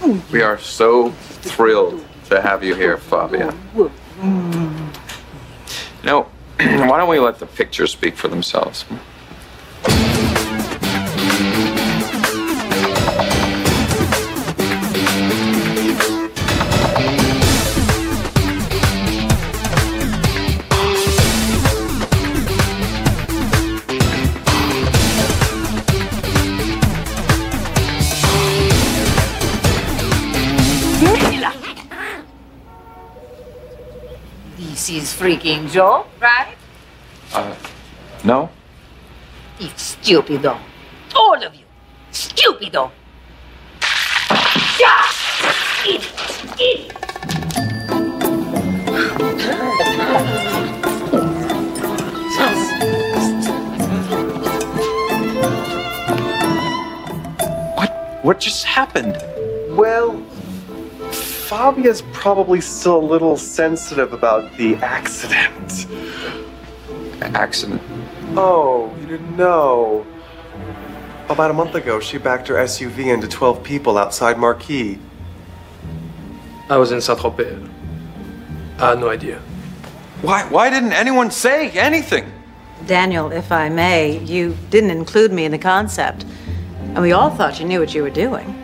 We are so thrilled to have you here, Fabia. Why don't we let the pictures speak for themselves? This is freaking Joe, right? No? It's stupido. All of you. Stupido. Idiot. What just happened? Well, Fabia's probably still a little sensitive about the accident. Accident? Oh, you didn't know. About a month ago, she backed her SUV into 12 people outside Marquis. I was in Saint-Tropez. I had no idea. Why didn't anyone say anything? Daniel, if I may, you didn't include me in the concept. And we all thought you knew what you were doing.